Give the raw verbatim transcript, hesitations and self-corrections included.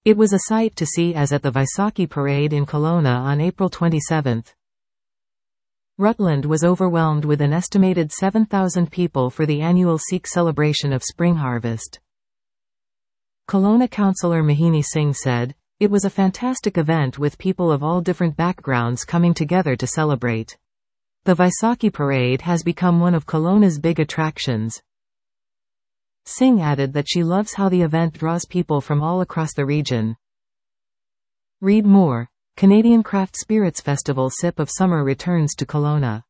It was a sight to see as at the Vaisakhi parade in Kelowna on April twenty-seventh. Rutland was overwhelmed with an estimated seven thousand people for the annual Sikh celebration of spring harvest. Kelowna councillor Mohini Singh said, "It was a fantastic event with people of all different backgrounds coming together to celebrate. The Vaisakhi parade has become one of Kelowna's big attractions." Singh added that she loves how the event draws people from all across the region. Read more. Canadian Craft Spirits Festival Sip of Summer returns to Kelowna.